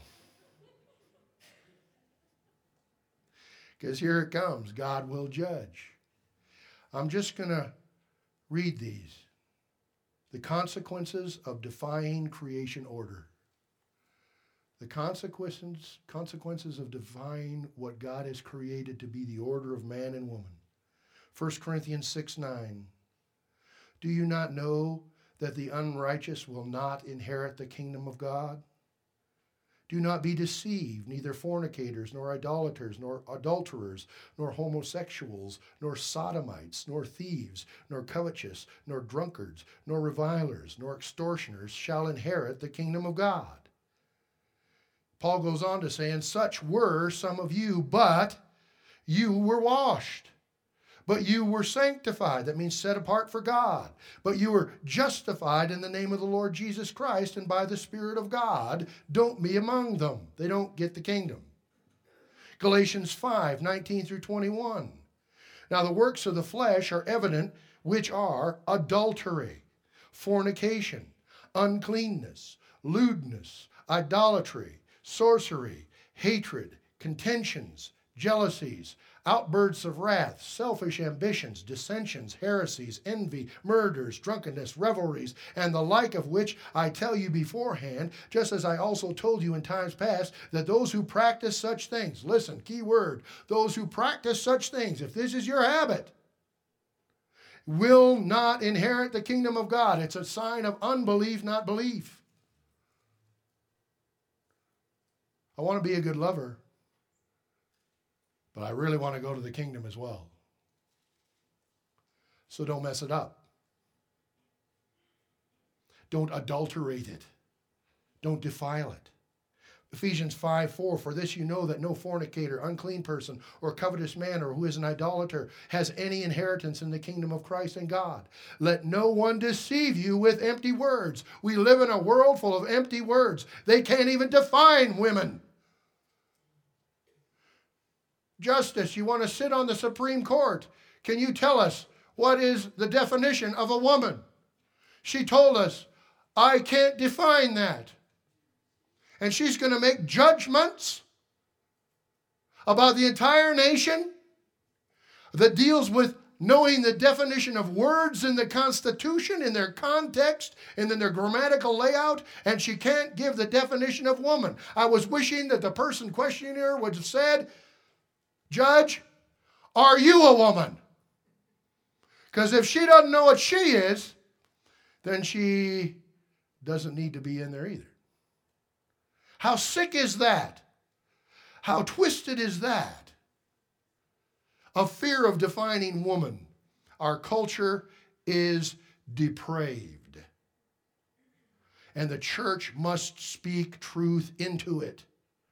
Because here it comes. God will judge. I'm just going to read these. The consequences of defying creation order. The consequences, consequences of defying what God has created to be the order of man and woman. First Corinthians six nine. Do you not know that the unrighteous will not inherit the kingdom of God? Do not be deceived, neither fornicators, nor idolaters, nor adulterers, nor homosexuals, nor sodomites, nor thieves, nor covetous, nor drunkards, nor revilers, nor extortioners shall inherit the kingdom of God. Paul goes on to say, and such were some of you, but you were washed. But you were sanctified. That means set apart for God. But you were justified in the name of the Lord Jesus Christ and by the Spirit of God. Don't be among them. They don't get the kingdom. Galatians five, nineteen through twenty-one. Now the works of the flesh are evident, which are adultery, fornication, uncleanness, lewdness, idolatry, sorcery, hatred, contentions, jealousies, outbursts of wrath, selfish ambitions, dissensions, heresies, envy, murders, drunkenness, revelries, and the like, of which I tell you beforehand, just as I also told you in times past, that those who practice such things, listen, key word, those who practice such things, if this is your habit, will not inherit the kingdom of God. It's a sign of unbelief, not belief. I want to be a good lover, but I really want to go to the kingdom as well. So don't mess it up. Don't adulterate it. Don't defile it. Ephesians five four, for this you know that no fornicator, unclean person, or covetous man, or who is an idolater, has any inheritance in the kingdom of Christ and God. Let no one deceive you with empty words. We live in a world full of empty words. They can't even define women. Justice, you want to sit on the Supreme Court. Can you tell us what is the definition of a woman? She told us, I can't define that. And she's going to make judgments about the entire nation that deals with knowing the definition of words in the Constitution, in their context, and in their grammatical layout, and she can't give the definition of woman. I was wishing that the person questioning her would have said, Judge, are you a woman? Because if she doesn't know what she is, then she doesn't need to be in there either. How sick is that? How twisted is that? A fear of defining woman. Our culture is depraved. And the church must speak truth into it.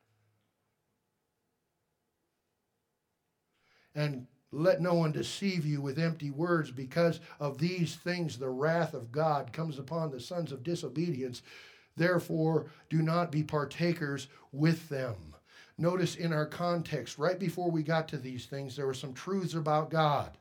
And let no one deceive you with empty words, because of these things the wrath of God comes upon the sons of disobedience. Therefore, do not be partakers with them. Notice in our context, right before we got to these things, there were some truths about God.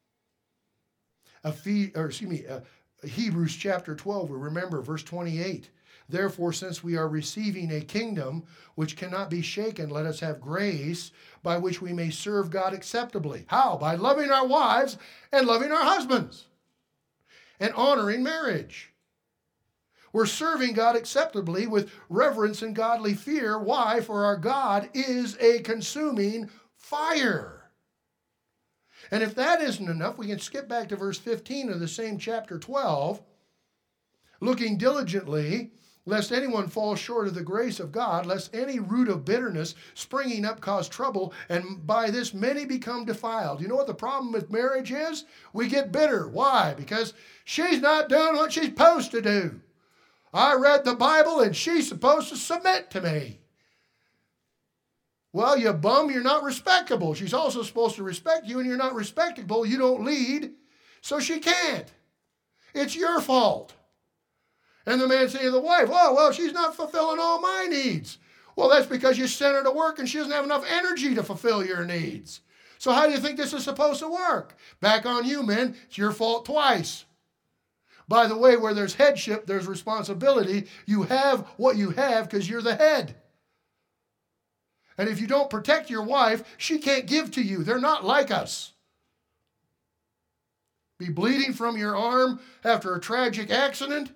Ephes- or excuse me, uh, Hebrews chapter twelve, we remember verse twenty-eight. Therefore, since we are receiving a kingdom which cannot be shaken, let us have grace by which we may serve God acceptably. How? By loving our wives and loving our husbands and honoring marriage. We're serving God acceptably with reverence and godly fear. Why? For our God is a consuming fire. And if that isn't enough, we can skip back to verse fifteen of the same chapter twelve. Looking diligently, lest anyone fall short of the grace of God, lest any root of bitterness springing up cause trouble, and by this many become defiled. You know what the problem with marriage is? We get bitter. Why? Because she's not doing what she's supposed to do. I read the Bible and she's supposed to submit to me. Well, you bum, you're not respectable. She's also supposed to respect you, and you're not respectable. You don't lead, so she can't. It's your fault. And the man saying to the wife, oh, well, she's not fulfilling all my needs. Well, that's because you sent her to work and she doesn't have enough energy to fulfill your needs. So how do you think this is supposed to work? Back on you, men. It's your fault twice. By the way, where there's headship, there's responsibility. You have what you have because you're the head. And if you don't protect your wife, she can't give to you. They're not like us. Be bleeding from your arm after a tragic accident.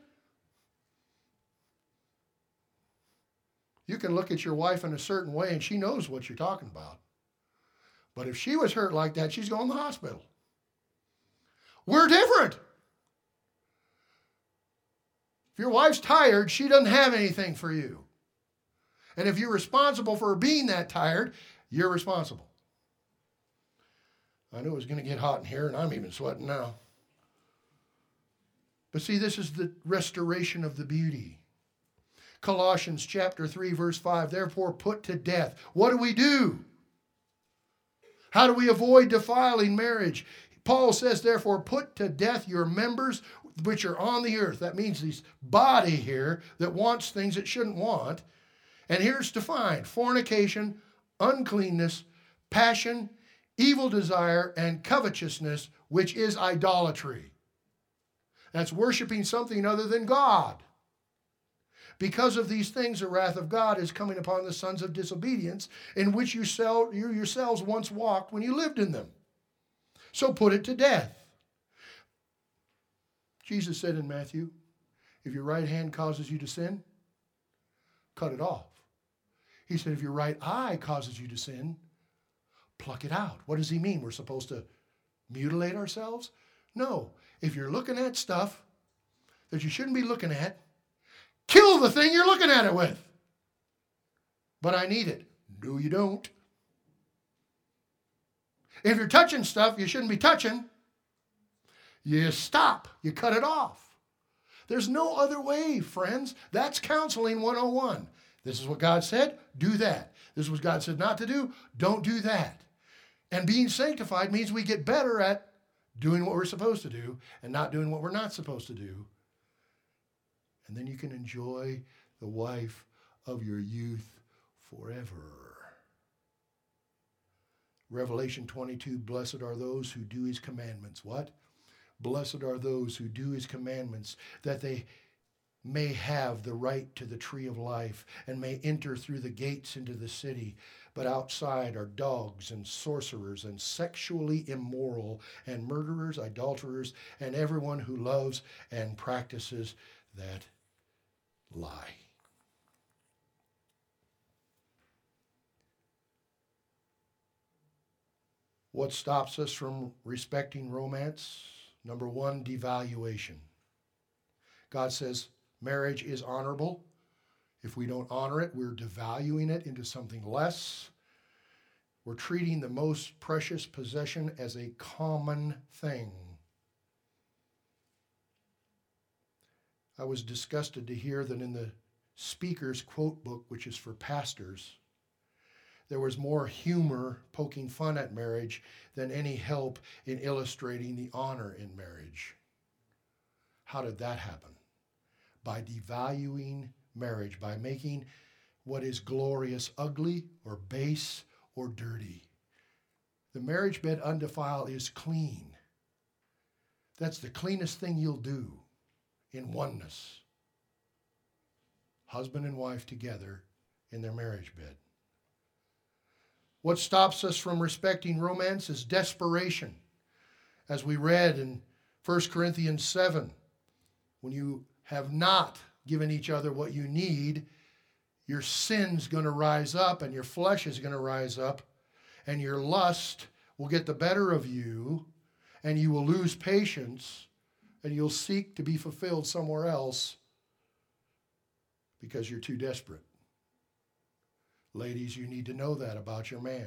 You can look at your wife in a certain way and she knows what you're talking about. But if she was hurt like that, she's going to the hospital. We're different. If your wife's tired, she doesn't have anything for you. And if you're responsible for being that tired, you're responsible. I knew it was going to get hot in here, and I'm even sweating now. But see, this is the restoration of the beauty. Colossians chapter three, verse five, therefore put to death. What do we do? How do we avoid defiling marriage? Paul says, therefore, put to death your members which are on the earth. That means this body here that wants things it shouldn't want. And here's defined: fornication, uncleanness, passion, evil desire, and covetousness, which is idolatry. That's worshiping something other than God. Because of these things, the wrath of God is coming upon the sons of disobedience, in which you, sell, you yourselves once walked when you lived in them. So put it to death. Jesus said in Matthew, if your right hand causes you to sin, cut it off. He said, if your right eye causes you to sin, pluck it out. What does he mean? We're supposed to mutilate ourselves? No. If you're looking at stuff that you shouldn't be looking at, kill the thing you're looking at it with. But I need it. No, you don't. If you're touching stuff you shouldn't be touching, you stop. You cut it off. There's no other way, friends. That's counseling one oh one. This is what God said, do that. This is what God said not to do, don't do that. And being sanctified means we get better at doing what we're supposed to do and not doing what we're not supposed to do. And then you can enjoy the wife of your youth forever. Revelation twenty-two, blessed are those who do his commandments. What? Blessed are those who do his commandments, that they may have the right to the tree of life and may enter through the gates into the city. But outside are dogs and sorcerers and sexually immoral and murderers, adulterers, and everyone who loves and practices that lie. What stops us from respecting romance? Number one, devaluation. God says marriage is honorable. If we don't honor it, we're devaluing it into something less. We're treating the most precious possession as a common thing. I was disgusted to hear that in the speaker's quote book, which is for pastors, there was more humor poking fun at marriage than any help in illustrating the honor in marriage. How did that happen? By devaluing marriage, by making what is glorious ugly or base or dirty. The marriage bed undefiled is clean. That's the cleanest thing you'll do in oneness. Husband and wife together in their marriage bed. What stops us from respecting romance is desperation. As we read in First Corinthians seven, when you have not given each other what you need, your sin's going to rise up and your flesh is going to rise up and your lust will get the better of you and you will lose patience and you'll seek to be fulfilled somewhere else because you're too desperate. Ladies, you need to know that about your man.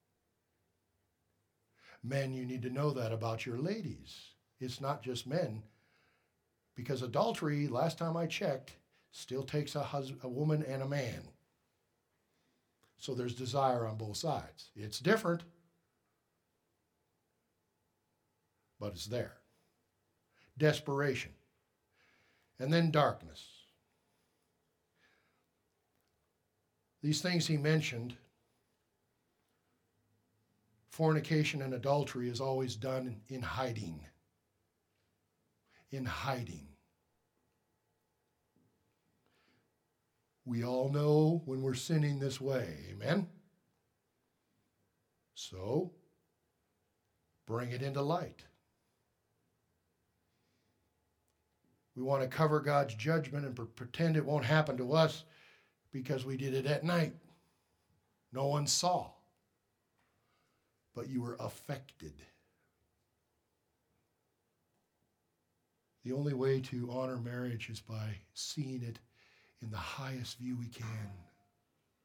Men, you need to know that about your ladies. It's not just men. Because adultery, last time I checked, still takes a, hus- a woman and a man. So there's desire on both sides. It's different, but it's there. Desperation. And then darkness. These things he mentioned, fornication and adultery, is always done in hiding. In hiding. We all know when we're sinning this way, amen? So, bring it into light. We want to cover God's judgment and pre- pretend it won't happen to us because we did it at night. No one saw. But you were affected. The only way to honor marriage is by seeing it in the highest view we can.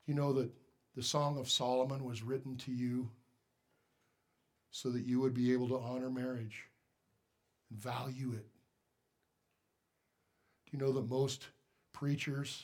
You know that the Song of Solomon was written to you so that you would be able to honor marriage and value it. Do you know that most preachers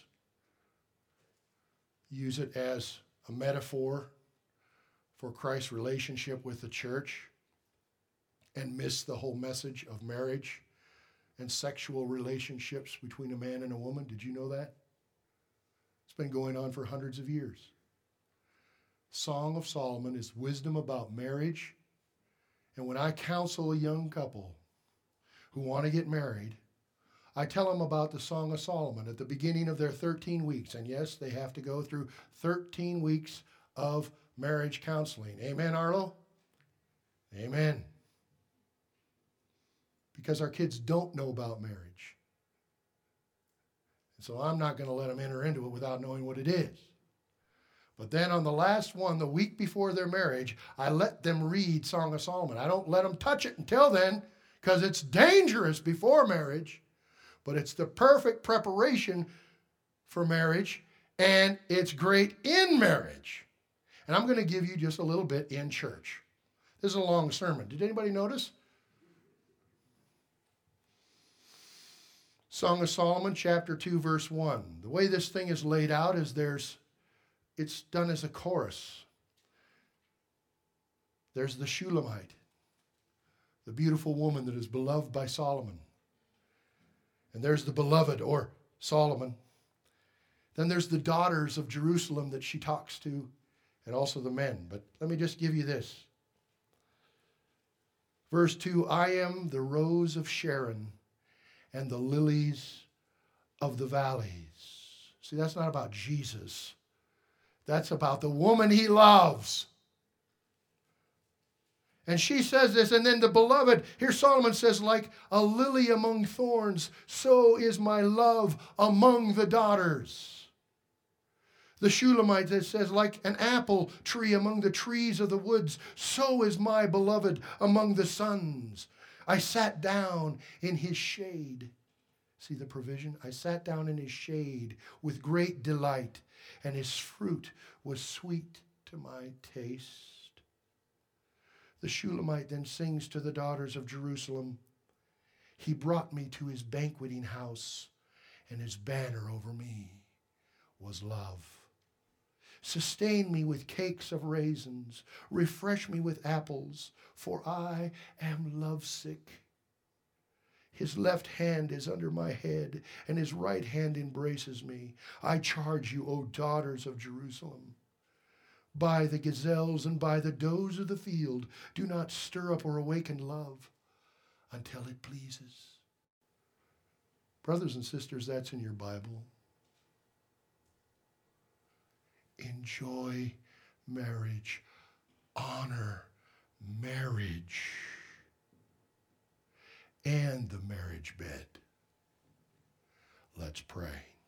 use it as a metaphor for Christ's relationship with the church and miss the whole message of marriage and sexual relationships between a man and a woman? Did you know that? It's been going on for hundreds of years. Song of Solomon is wisdom about marriage. And when I counsel a young couple who want to get married, I tell them about the Song of Solomon at the beginning of their thirteen weeks. And yes, they have to go through thirteen weeks of marriage counseling. Amen, Arlo? Amen. Because our kids don't know about marriage. And so I'm not going to let them enter into it without knowing what it is. But then on the last one, the week before their marriage, I let them read Song of Solomon. I don't let them touch it until then, because it's dangerous before marriage. But it's the perfect preparation for marriage, and it's great in marriage. And I'm going to give you just a little bit in church. This is a long sermon. Did anybody notice? Song of Solomon, chapter two, verse one. The way this thing is laid out is there's, it's done as a chorus. There's the Shulamite, the beautiful woman that is beloved by Solomon. And there's the beloved, or Solomon. Then there's the daughters of Jerusalem that she talks to, and also the men. But let me just give you this. Verse two, I am the rose of Sharon and the lilies of the valleys. See, that's not about Jesus. That's about the woman he loves. And she says this, and then the beloved, here Solomon says, like a lily among thorns, so is my love among the daughters. The Shulamite that says, like an apple tree among the trees of the woods, so is my beloved among the sons. I sat down in his shade. See the provision? I sat down in his shade with great delight, and his fruit was sweet to my taste. The Shulamite then sings to the daughters of Jerusalem, he brought me to his banqueting house, and his banner over me was love. Sustain me with cakes of raisins, refresh me with apples, for I am lovesick. His left hand is under my head, and his right hand embraces me. I charge you, O daughters of Jerusalem. By the gazelles and by the does of the field, do not stir up or awaken love until it pleases. Brothers and sisters, that's in your Bible. Enjoy marriage. Honor marriage and the marriage bed. Let's pray.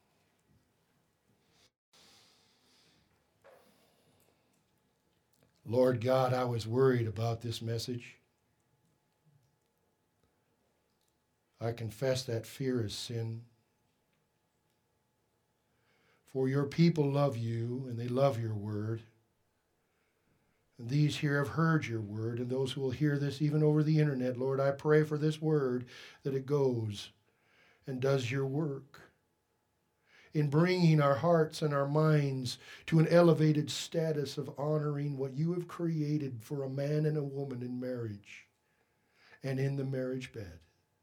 Lord God, I was worried about this message. I confess that fear is sin. For your people love you, and they love your word. And these here have heard your word, and those who will hear this even over the internet, Lord, I pray for this word that it goes and does your work in bringing our hearts and our minds to an elevated status of honoring what you have created for a man and a woman in marriage and in the marriage bed.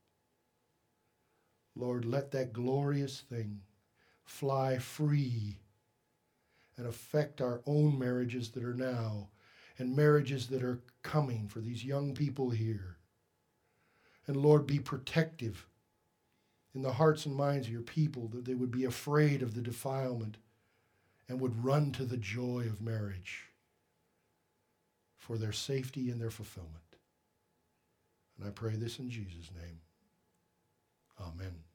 Lord, let that glorious thing fly free and affect our own marriages that are now and marriages that are coming for these young people here. And Lord, be protective in the hearts and minds of your people, that they would be afraid of the defilement and would run to the joy of marriage for their safety and their fulfillment. And I pray this in Jesus' name. Amen.